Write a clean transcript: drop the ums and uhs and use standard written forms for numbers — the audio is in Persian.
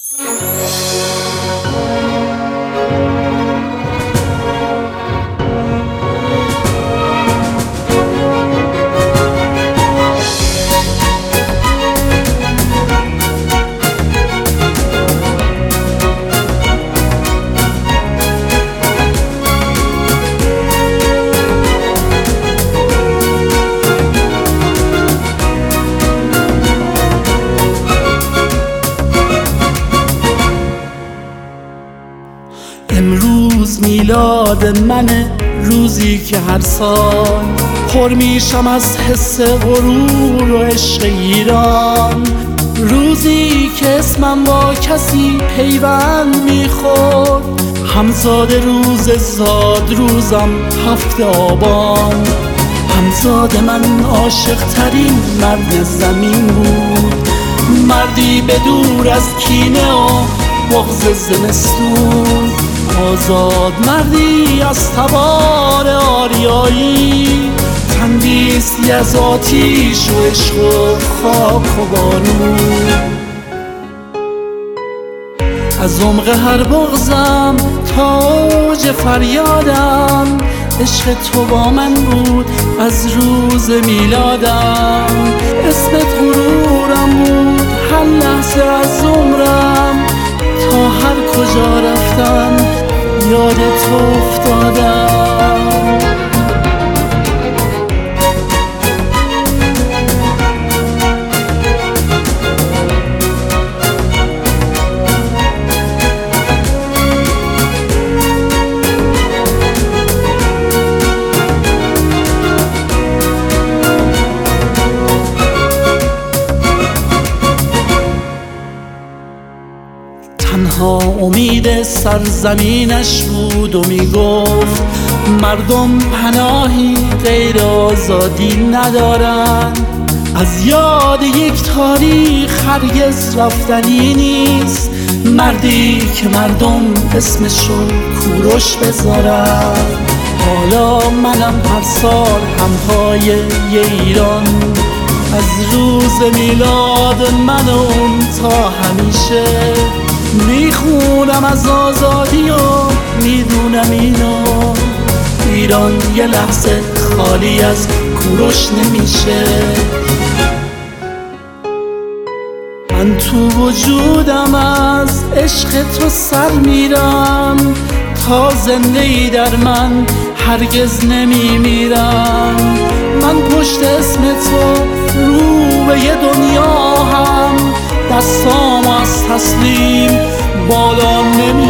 امروز میلاد منه، روزی که هر سال پر میشم از حس غرور و عشق ایران، روزی که اسمم با کسی پیوند میخورد، همزاد روز زاد روزم 7 آبان. همزاد من عاشق ترین مرد زمین بود، مردی به دور از کینه و بغض زمستون، آزاد مردی از تبار آریایی، تندیسی از آتیش و عشق و خاک و بارون. از عمق هر بغضم تا اوج فریادم، عشق تو با من بود از روز میلادم، اسمت غرورم بود هر لحظه از عمرم، تا هر کجا رفتم یاد تو افتادم. تنها امید سرزمینش بود و میگفت مردم پناهی غیر آزادی ندارن، از یاد یک تاریخ هرگز رفتنی نیست، مردی که مردم اسمشو کوروش بذارن. حالا منم هر سال همپای ایران، از روز میلاد من و اون تا همیشه میخونم از آزادی و میدونم اینو، ایران یه لحظه خالی از کوروش نمیشه. من تو وجودم از عشق تو سر میرم، تا زنده ای در من هرگز نمیمیرم. من پشت اسم تو رو به یه دنیا هم، دستام از تسلیم بالا نمی